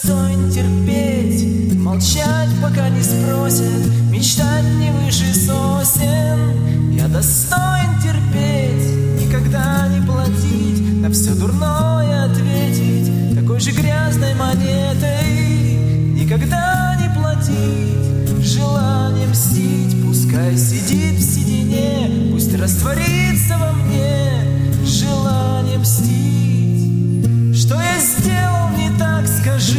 достоин терпеть, молчать, пока не спросят, мечтать не выше сосен. Я достоин терпеть, никогда не платить, на все дурное ответить такой же грязной монетой. Никогда не платить, желание мстить, пускай сидит в седине, пусть растворится во мне желание мстить. Что я сделал не так, скажи.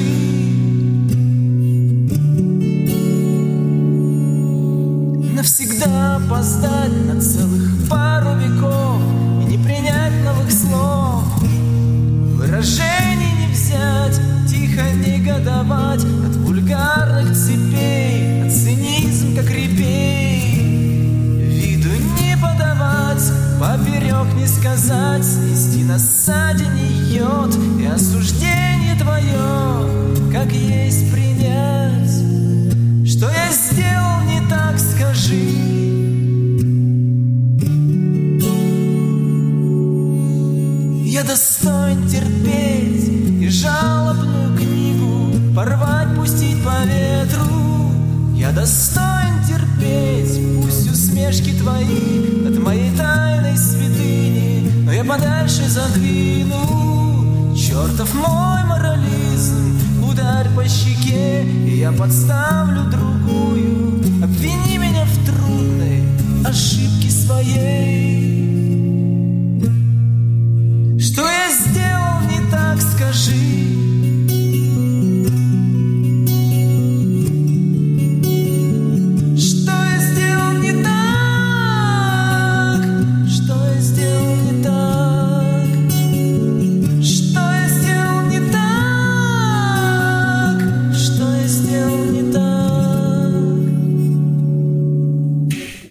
Навсегда опоздать на целых пару веков и не принять новых слов, выражений не взять, тихо негодовать от вульгарных цепей, от цинизм как репей. Виду не подавать, поперек не сказать, снести на ссадине йод и осуждение твое, как есть принять. Что я сделал не так, скажи. Я достоин терпеть и жалобную книгу порвать, пустить по ветру. Я достоин терпеть, пусть усмешки твои над моей тайной святыни, но я подальше задвину чертов мой морализм. Ударь по щеке, и я подставлю другую. Обвини меня в трудной ошибке своей. Что я сделал не так, скажи.